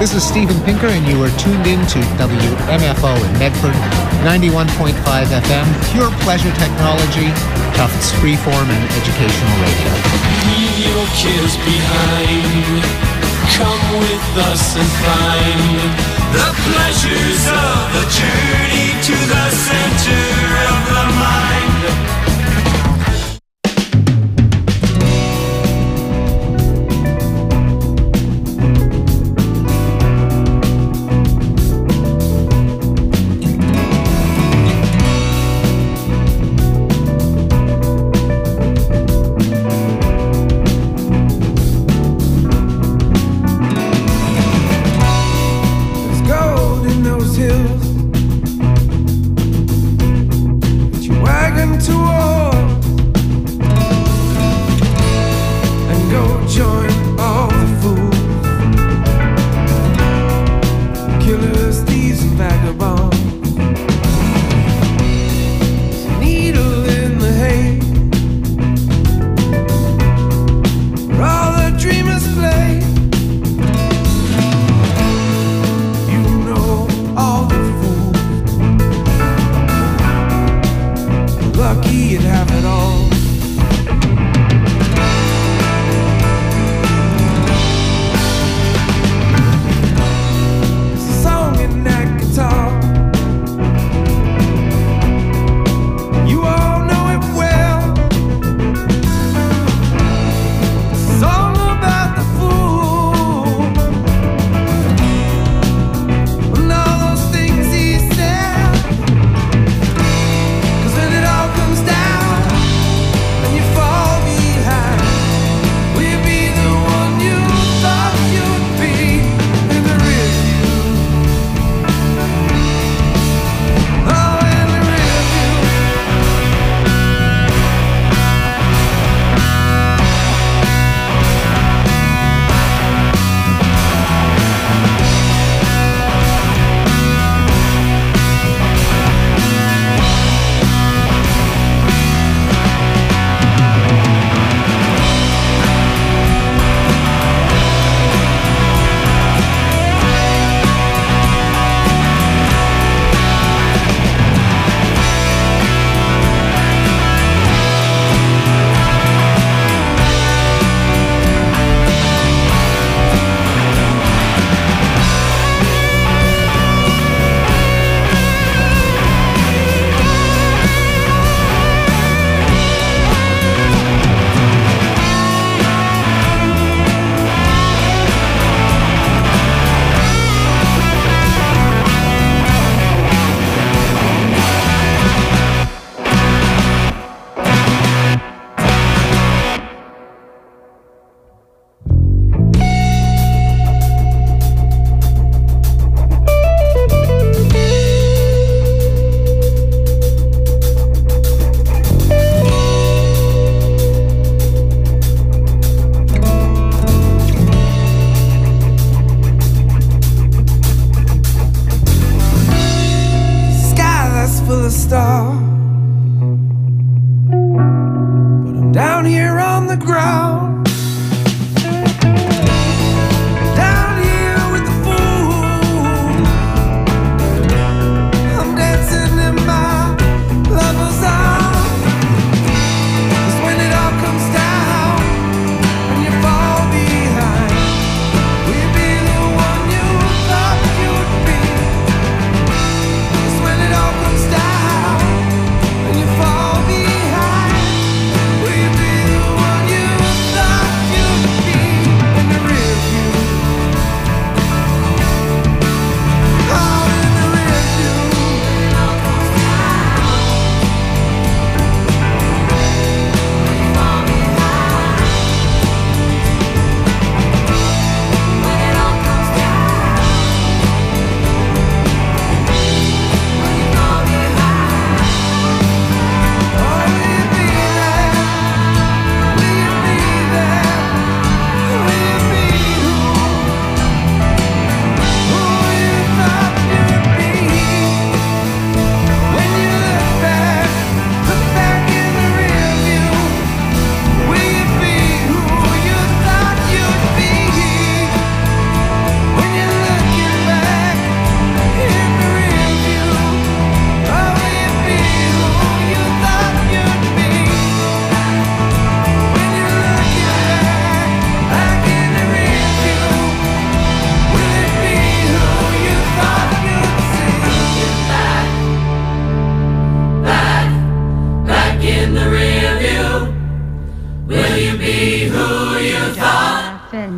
This is Steven Pinker, and you are tuned in to WMFO in Medford, 91.5 FM, pure pleasure technology, Tufts freeform and educational radio. Leave your cares behind. Come with us and find the pleasures of a journey to the center of the mind. There's gold in those hills.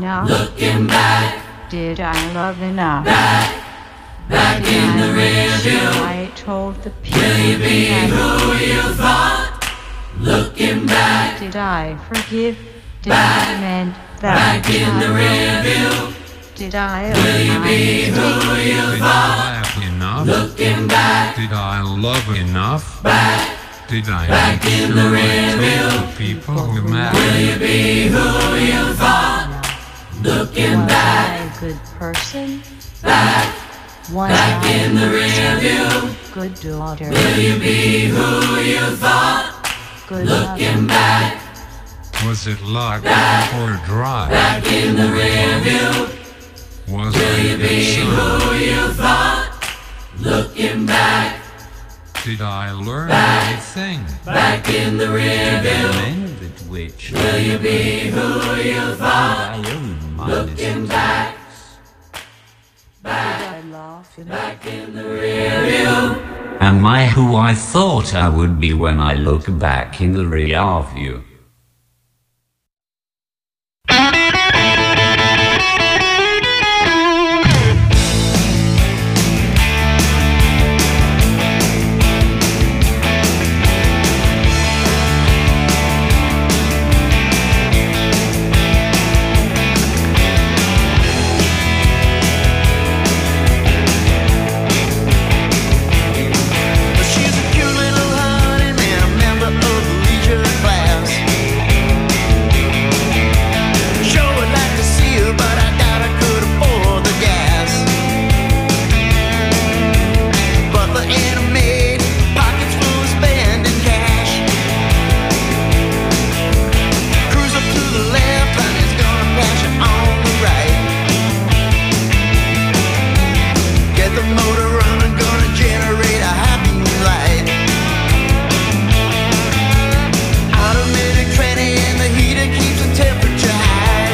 enough? Looking back. Did I love enough? Back in the rear view. I told the people. Will you be who you thought? Looking back. Did I forgive? Did I mend that? Back in the rear view. Did I? Will you be who you thought? Laugh enough? Looking back. Did I love enough? Back. Did I Back in the rear view? view. People who matter. Will you be who you thought? Looking Was back. I a good person? Back. Was Back I in the rear view. good daughter? Will you be who you thought? Good Looking mother? back. Was it luck or drive? Back in the rear view. Was Will I you a be good son? who you thought? Looking back. Did I learn anything? Back in the rear view. Mend the twitch. Will you be who you thought? I own Looking back. Back. Did I laugh enough? Back in the rear view. Am I who I thought I would be when I look back in the rear view? She's a cute little honey man, a member of the leisure class. Sure would like to see her, but I doubt I could afford the gas. Butler and a maid, pockets full of spending cash. Cruise up to the left, honey's gonna pass you on the right. Get the motor running, gonna generate a happy light. Automatic tranny and the heater keeps the temperature high.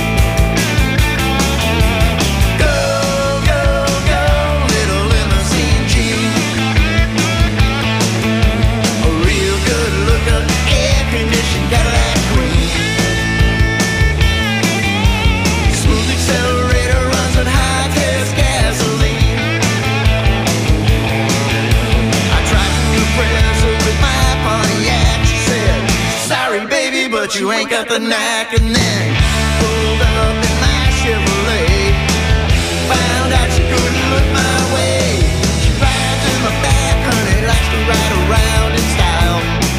Go, go, go, little limousine Jeep. A real good looker, air-conditioned Cadillac Queen. Smooth accelerator runs on high-test gasoline. I tried to impress her with my Pontiac. She said, sorry baby, but you ain't got the knack. And then pulled up in my Chevrolet. Found out she couldn't look my way. She rides in the back, honey, likes to ride around in style.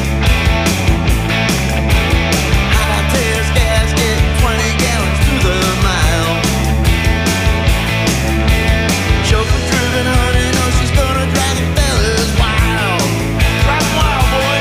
High-test gasket, 20 gallons to the mile. Chauffeur-driven honey, knows she's gonna drive the fellas wild. Drive 'em wild, boy.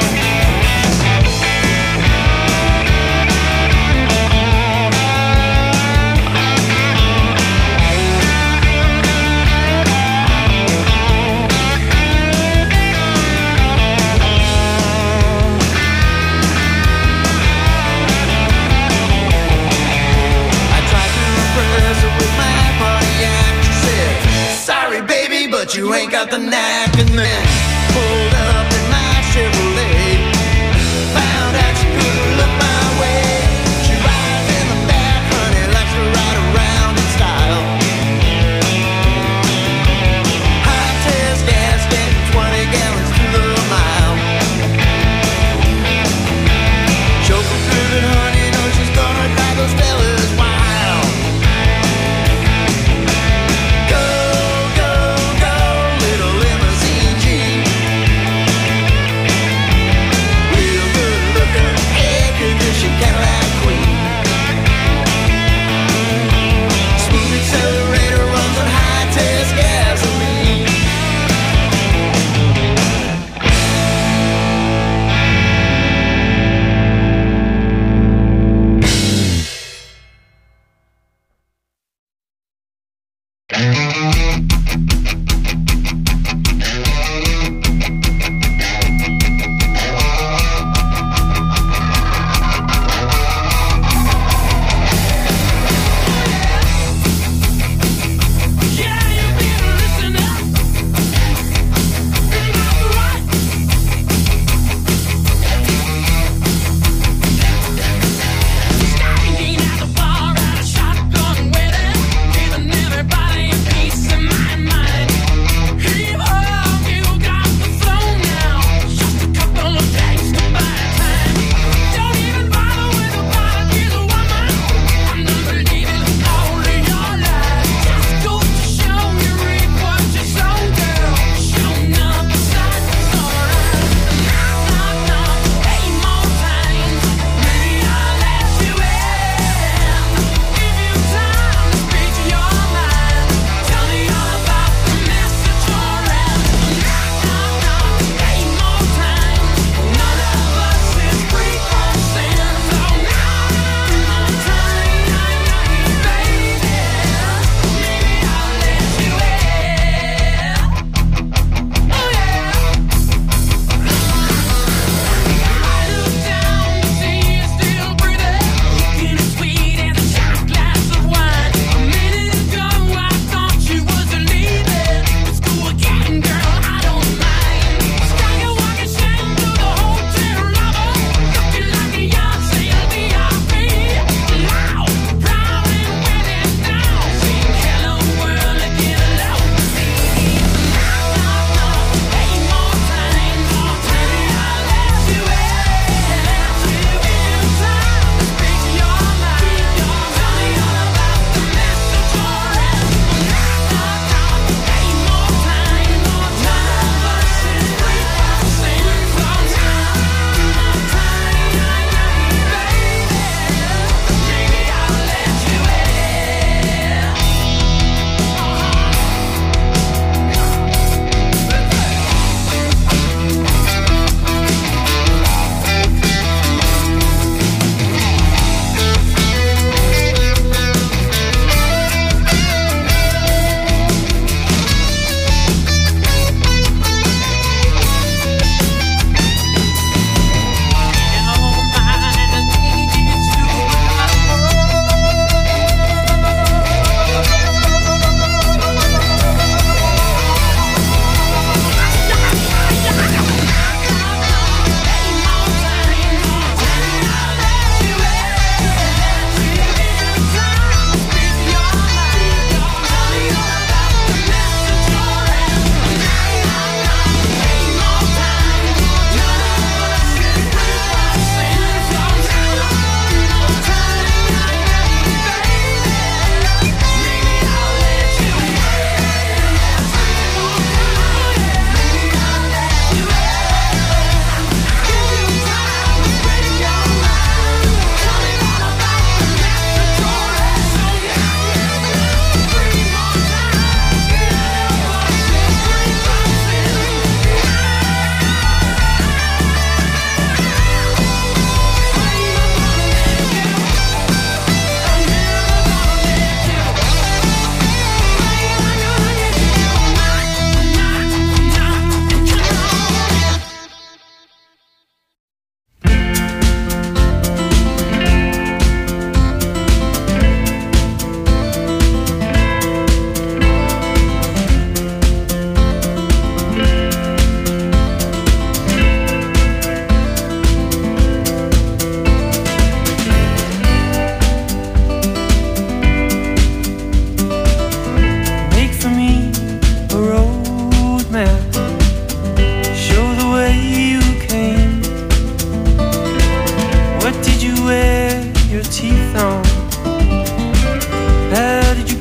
I tried to impress her with my Pontiac. She said, sorry baby, but you ain't got the knack. And then pulled up in my Chevrolet. Found out she couldn't look my way. She rides in the back, honey, likes to ride around in style. High-test gasket, 20 gallons to the mile. Chauffeur-driven honey, knows she's gonna drive those fellas wild. Go, go, go, little limousine Jeep. Real good looking, air-conditioned Cadillac Queen. Smooth accelerator runs on high-test gasoline. Yeah, you've been listening. Been out the right. Standing at the bar at a shotgun.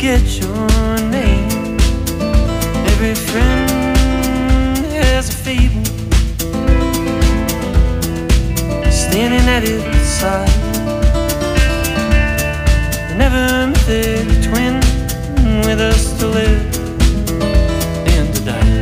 forget your name. Every friend has a fable, standing at its side. They never met a twin with us to live and to die.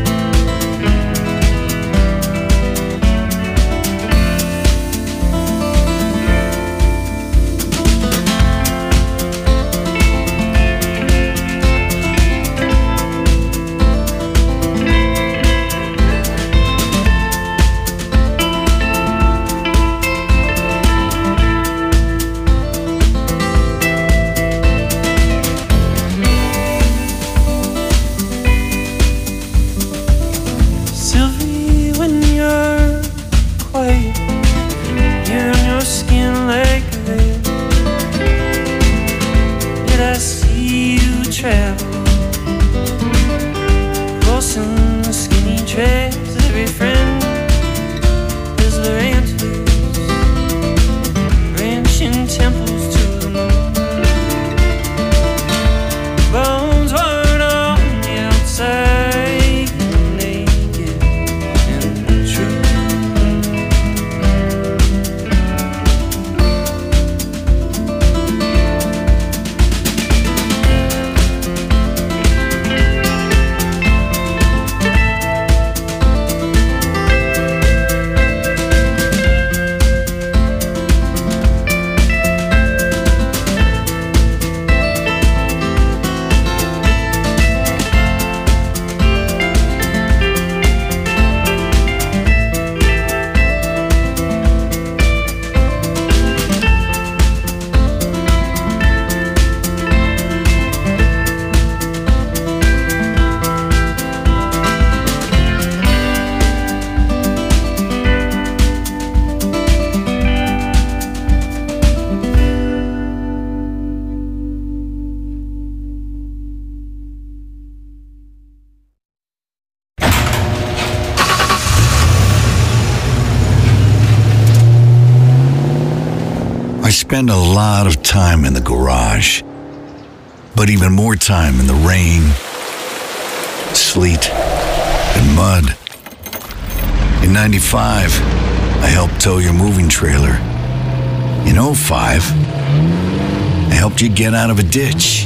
I spend a lot of time in the garage, but even more time in the rain, sleet, and mud. In 95, I helped tow your moving trailer. In 05, I helped you get out of a ditch.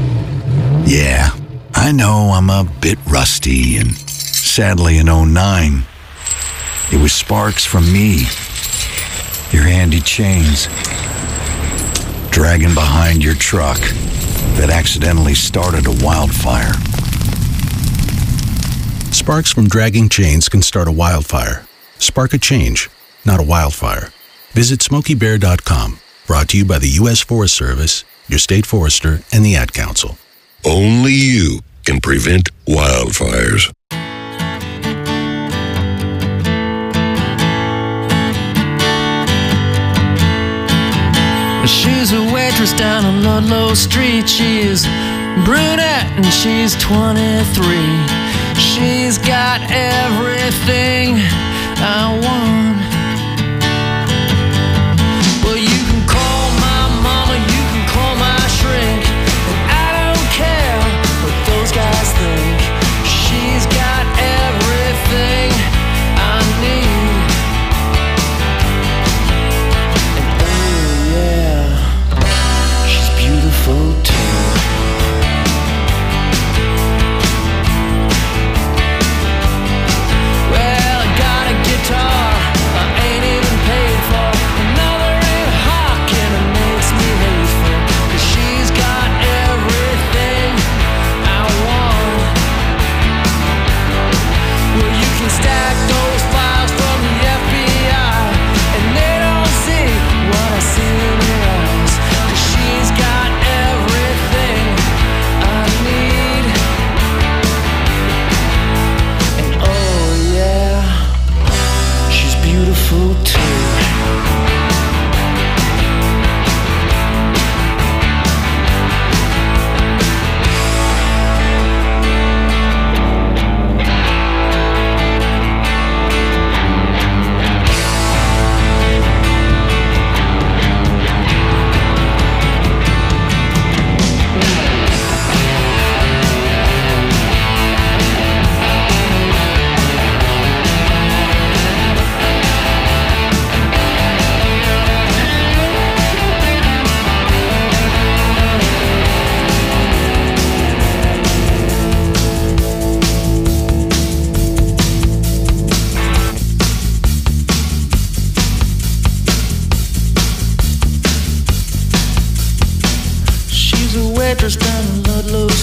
Yeah, I know I'm a bit rusty, and sadly in 09, it was sparks from me, your handy chains, dragging behind your truck that accidentally started a wildfire. Sparks from dragging chains can start a wildfire. Spark a change, not a wildfire. Visit SmokeyBear.com. Brought to you by the U.S. Forest Service, your state forester, and the Ad Council. Only you can prevent wildfires. She's a waitress down on Ludlow Street. She's brunette and she's 23. She's got everything I want. Well, you can call my mama, you can call my shrink, and I don't care what those guys think. She's got everything I need. And oh yeah, she's beautiful too. Well, I got a guitar,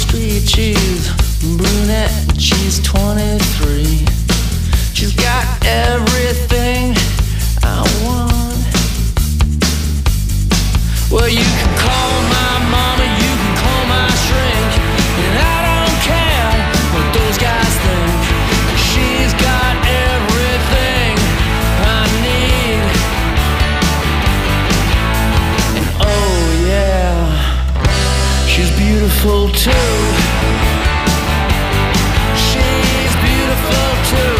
street. She's brunette, she's 23. She's got everything I want. Well, you can call my mama, you can call my shrink, and I don't care what those guys think. She's got everything I need. And oh yeah, she's beautiful too. She's beautiful too.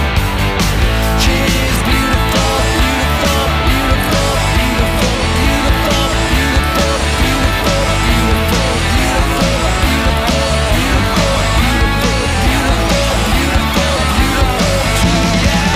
She's beautiful, beautiful, beautiful, beautiful, beautiful, beautiful, beautiful, beautiful, beautiful, beautiful, beautiful, beautiful, beautiful, beautiful too, yeah.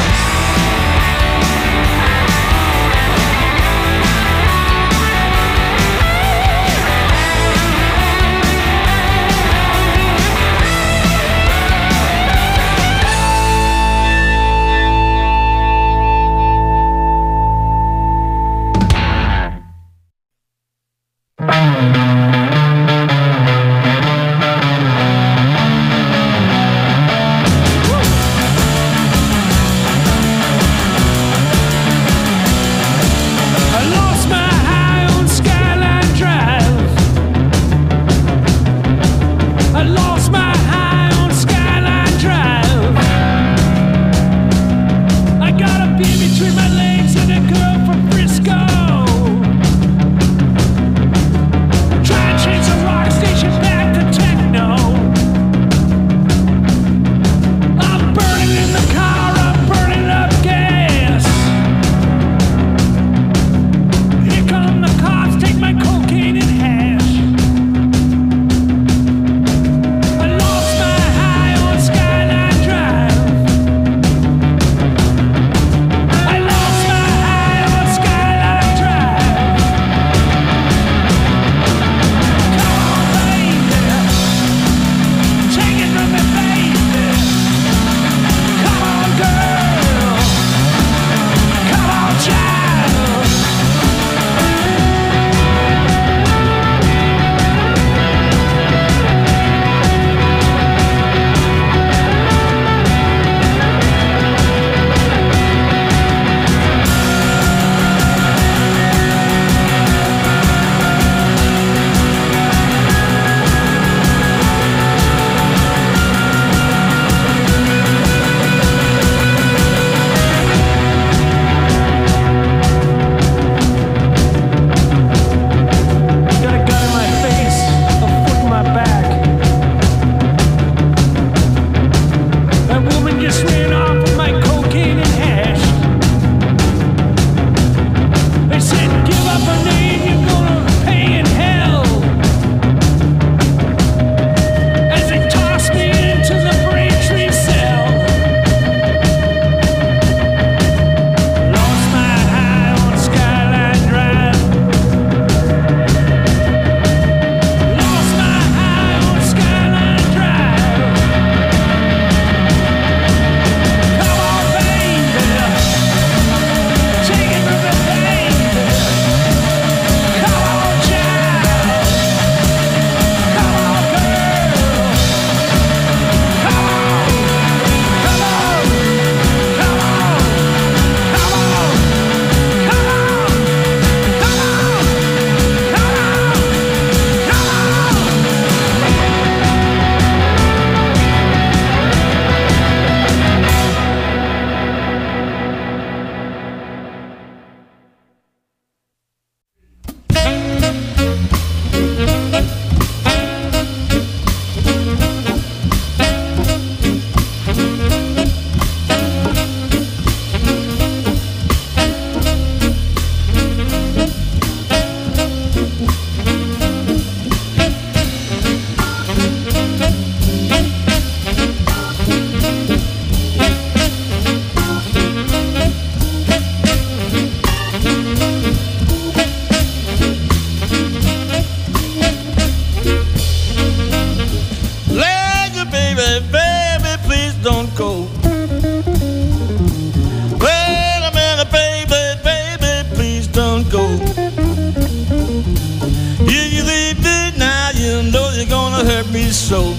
hurt me so.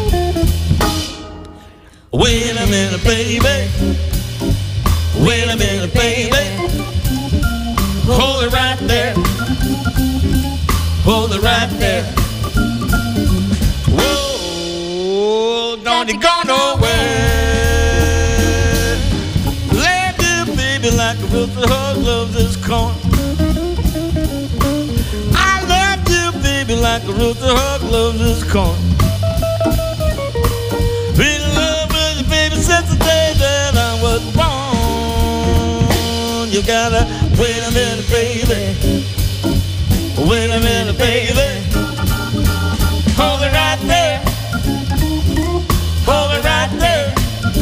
Wait a minute, baby. Wait a minute, baby. Hold it right there. Hold it right there. Whoa, don't you go nowhere. Love you, baby, like a rooster hug loves his corn. I love you, baby, like a rooster hug loves his corn. Been in love with you, baby, since the day that I was born. You gotta wait a minute, baby. Wait a minute, baby. Hold it right there. Hold it right there.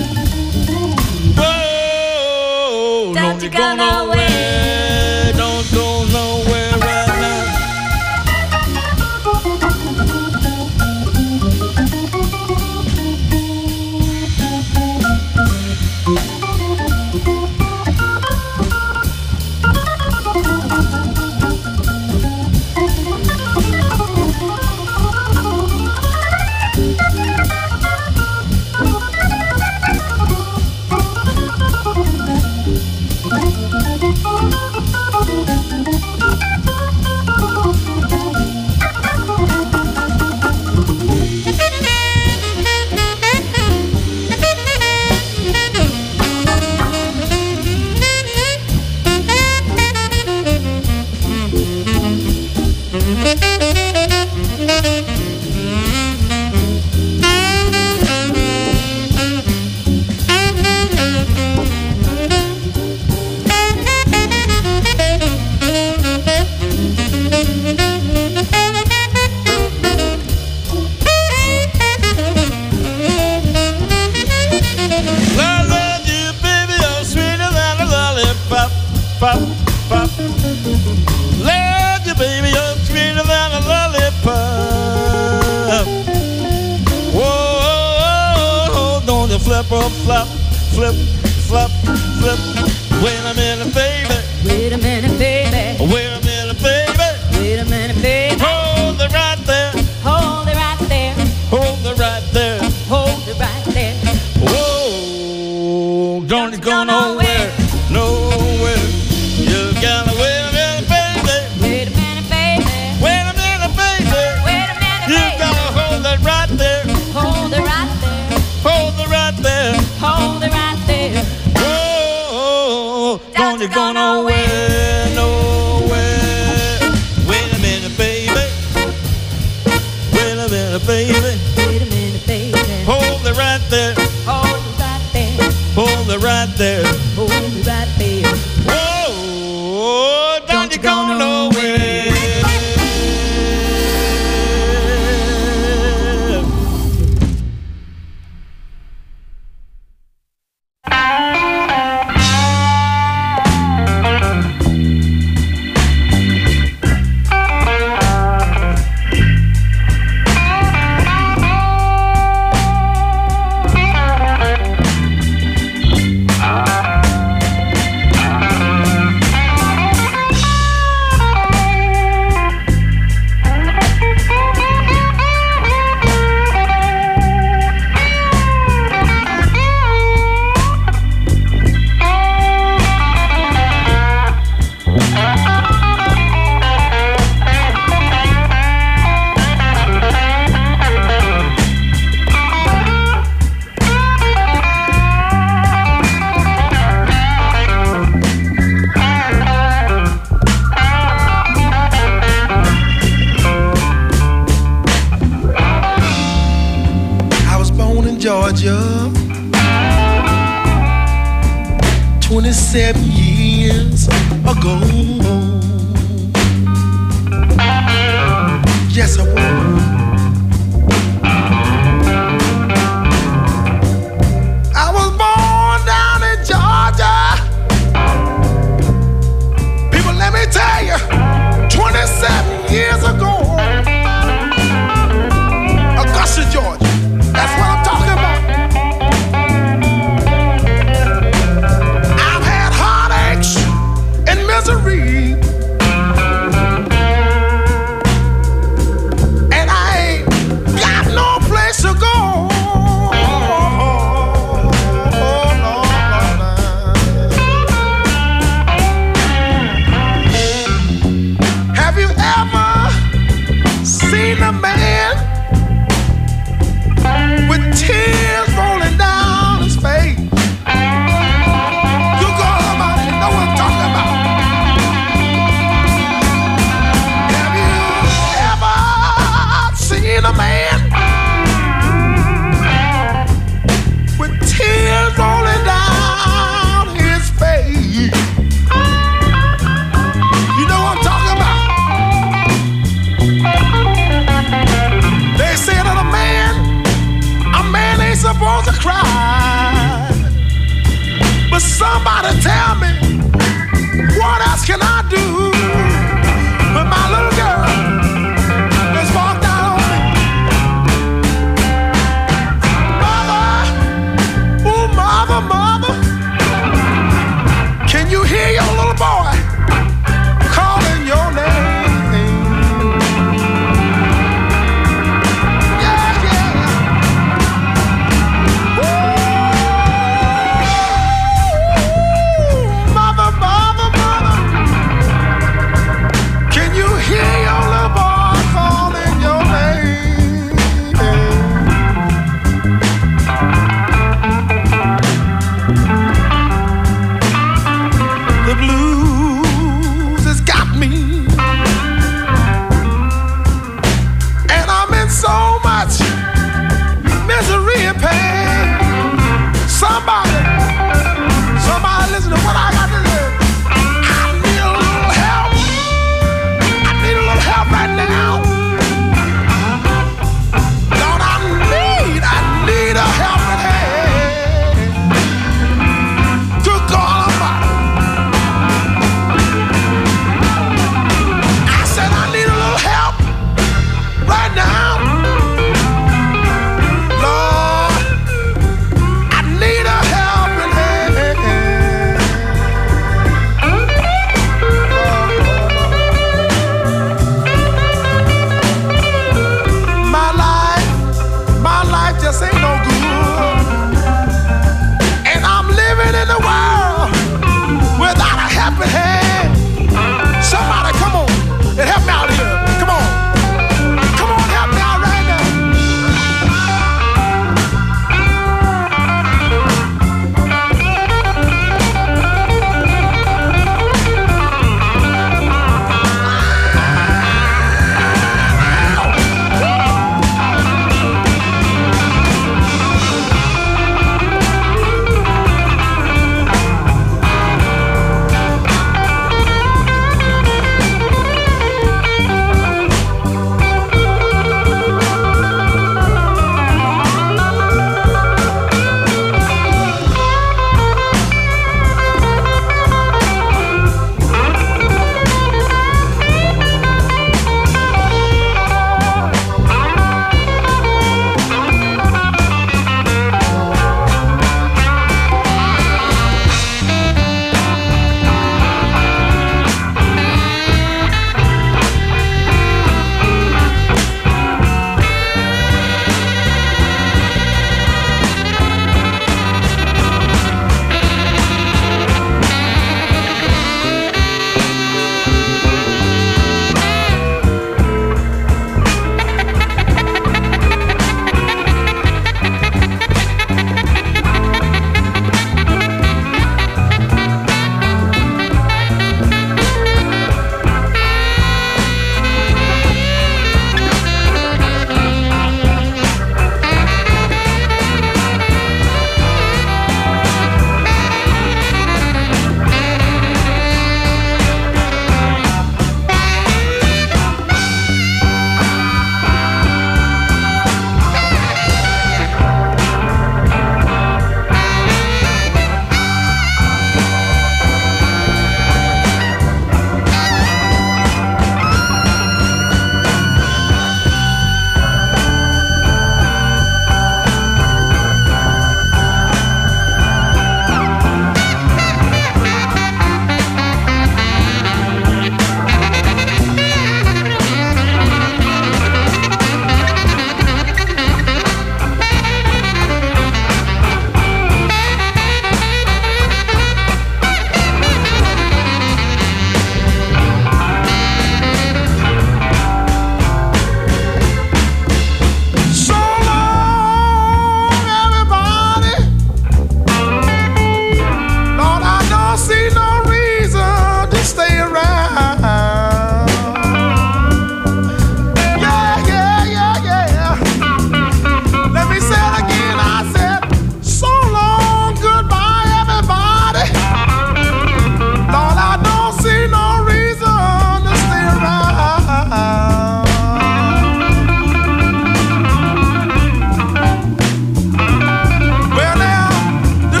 Whoa, don't you go nowhere. Don't go nowhere right now. Pop, pop. Love you, baby, you're sweeter than a lollipop. Whoa, don't you flip or flop, flip, flop, flip. Wait a minute, baby. Wait a minute, baby. Wait a minute, baby. Wait a minute, baby. Hold it right there. Hold it right there. Hold it right there. Hold it right there. Whoa, don't you go nowhere, nowhere. You gotta wait a minute, baby. Wait a minute, baby. Wait a minute, baby. Wait a minute, You baby. gotta hold it right there. Hold it right there. Hold it right there. Hold it right there. Whoa, don't you go nowhere, nowhere. Wait a minute, baby. Wait a minute, baby. Wait a minute, baby. Hold it right there. Hold it right there. Hold it right there. Hold it right there. Whoa, don't you go nowhere. Georgia, 27 years ago. Yes, I was. I was born down in Georgia. People, let me tell you, 27 years ago. Augusta, Georgia. That's what I'm talking about. I've had heartaches and misery, and I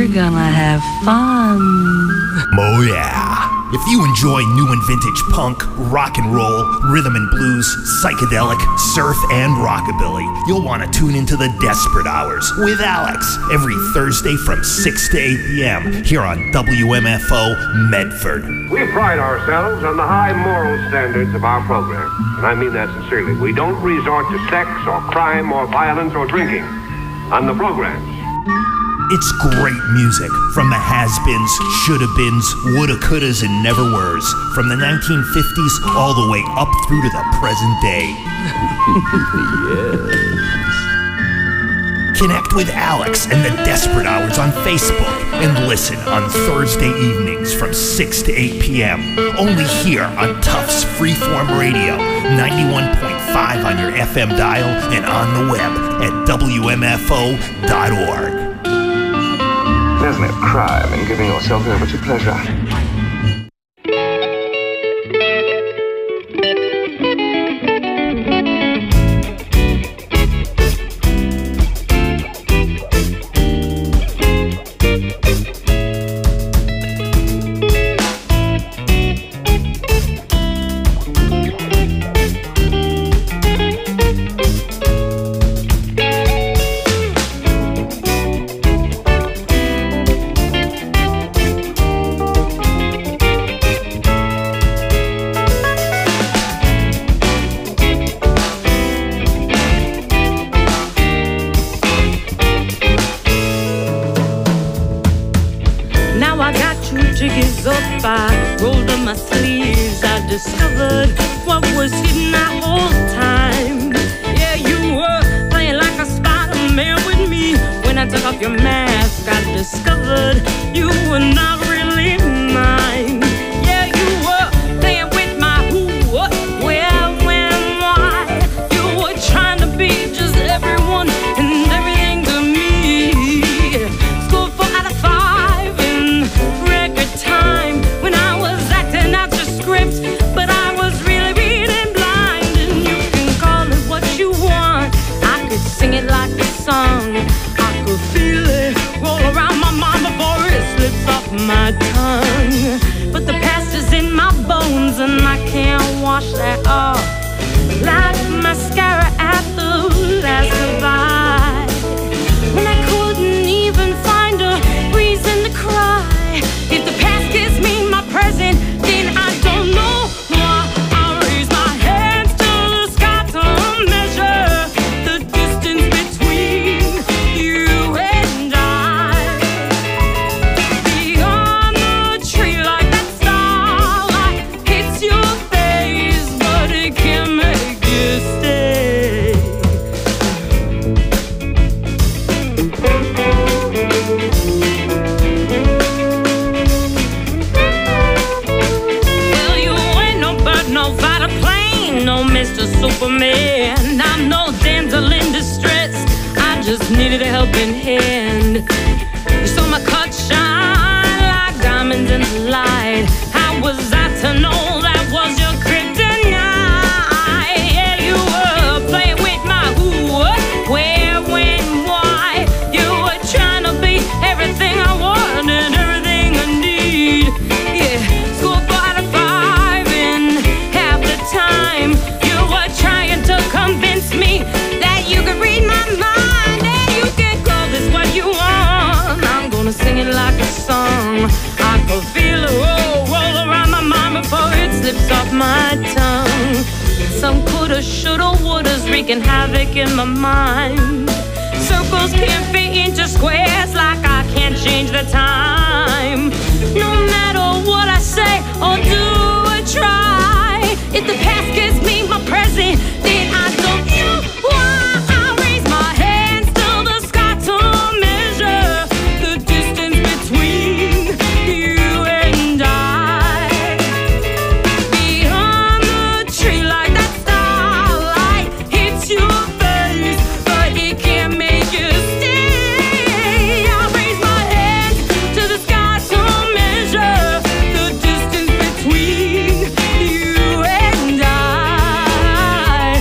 We're gonna have fun. Oh yeah. If you enjoy new and vintage punk, rock and roll, rhythm and blues, psychedelic, surf, and rockabilly, you'll want to tune into the Desperate Hours with Alex every Thursday from 6 to 8 p.m. here on WMFO Medford. We pride ourselves on the high moral standards of our program, and I mean that sincerely. We don't resort to sex or crime or violence or drinking on the programs. It's great music from the has-beens, shoulda-beens, woulda-couldas, and never-weres, from the 1950s all the way up through to the present day. Yes. Connect with Alex and the Desperate Hours on Facebook and listen on Thursday evenings from 6 to 8 p.m. Only here on Tufts Freeform Radio, 91.5 on your FM dial and on the web at WMFO.org. There's no crime in giving yourself over to pleasure. Discovered what was hidden that whole time. Yeah, you were playing like a Spider-Man with me. When I took off your mask, I discovered you were not really mine. Yeah, you were playing with my who, what, where, when, why. You were trying to be just everyone and everything to me. Scored 4 out of 5 in record time when I was acting out your script. But I was really reading blind, and you can call it what you want. I could sing it like a song. I could feel it roll around my mind before it slips off my tongue. But the past is in my bones, and I can't wash that off like mascara at the last goodbye. When I couldn't even find a reason to cry. If the past gives me my present, then I don't know. Superman, I'm no damsel in distress. I just needed a helping hand. You saw my cut shine like diamonds in the light. How was I to know that was your kryptonite? Yeah, you were playing with my who, what, where, when, why. You were trying to be everything I want and everything I need. Yeah, score 4 out of 5 in half the time. Trying to convince me that you could read my mind and you can call this what you want. I'm gonna sing it like a song. I could feel it roll around my mind before it slips off my tongue. Some coulda, shoulda, wouldas wreaking havoc in my mind. Circles can't fit into squares like I can't change the time. No matter what I say or do or try, if the past gives me my present, then I don't know why. I raise my hands to the sky to measure the distance between you and I. Beyond the tree like that starlight hits your face, but it can't make you stay. I raise my hands to the sky to measure the distance between you and I.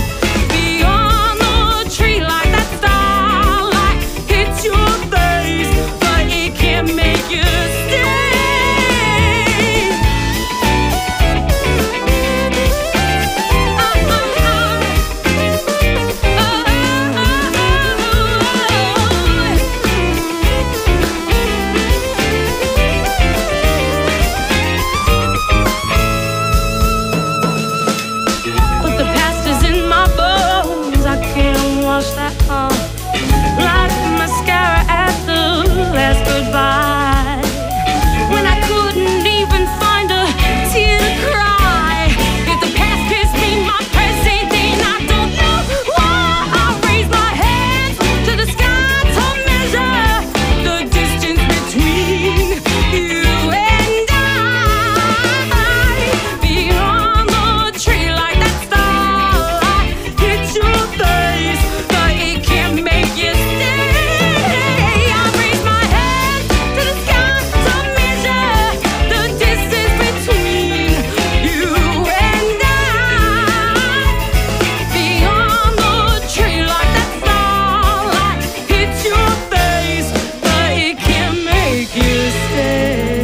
like mascara at the last goodbye. When I couldn't even find a tear to cry. If the past gives me my present, then I don't know why. I raise my hands to the sky to measure the distance between you and I. Beyond the tree like that starlight hit your face, but it can't make you stay. I raise my hands to the sky to measure the distance between you and I. Beyond the tree like that starlight hit your face, but it can't make you stay.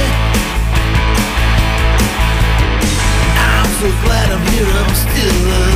I'm so glad I'm here, I'm still alive.